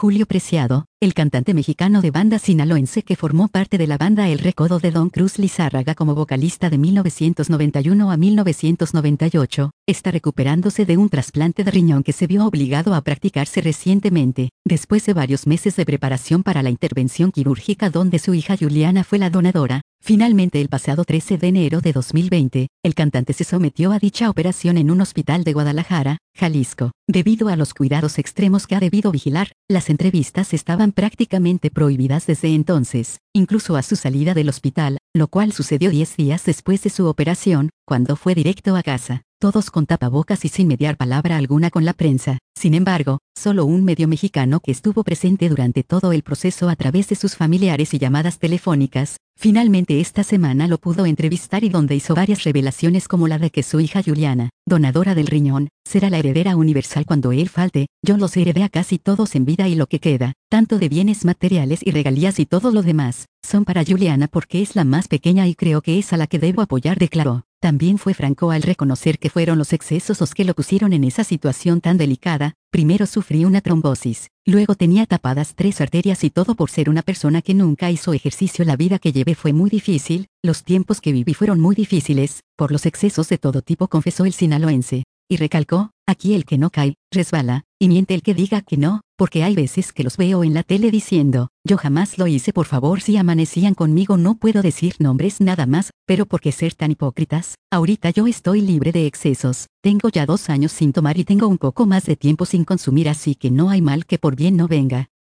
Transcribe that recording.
Julio Preciado, el cantante mexicano de banda sinaloense que formó parte de la banda El Recodo de Don Cruz Lizárraga como vocalista de 1991 a 1998, está recuperándose de un trasplante de riñón que se vio obligado a practicarse recientemente, después de varios meses de preparación para la intervención quirúrgica donde su hija Juliana fue la donadora. Finalmente, el pasado 13 de enero de 2020, el cantante se sometió a dicha operación en un hospital de Guadalajara, Jalisco. Debido a los cuidados extremos que ha debido vigilar, las entrevistas estaban prácticamente prohibidas desde entonces, incluso a su salida del hospital, lo cual sucedió 10 días después de su operación, cuando fue directo a casa, todos con tapabocas y sin mediar palabra alguna con la prensa. Sin embargo, solo un medio mexicano que estuvo presente durante todo el proceso a través de sus familiares y llamadas telefónicas, finalmente esta semana lo pudo entrevistar y donde hizo varias revelaciones como la de que su hija Juliana, donadora del riñón, será la heredera universal cuando él falte. Yo los heredé a casi todos en vida y lo que queda, tanto de bienes materiales y regalías y todo lo demás, son para Juliana porque es la más pequeña y creo que es a la que debo apoyar, declaró. También fue franco al reconocer que fueron los excesos los que lo pusieron en esa situación tan delicada. Primero sufrí una trombosis, luego tenía tapadas 3 arterias y todo por ser una persona que nunca hizo ejercicio. La vida que llevé fue muy difícil, los tiempos que viví fueron muy difíciles, por los excesos de todo tipo, confesó el sinaloense. Y recalcó, aquí el que no cae, resbala, y miente el que diga que no, porque hay veces que los veo en la tele diciendo, yo jamás lo hice, por favor, si amanecían conmigo. No puedo decir nombres nada más, pero ¿por qué ser tan hipócritas? Ahorita yo estoy libre de excesos, tengo ya 2 años sin tomar y tengo un poco más de tiempo sin consumir, así que no hay mal que por bien no venga.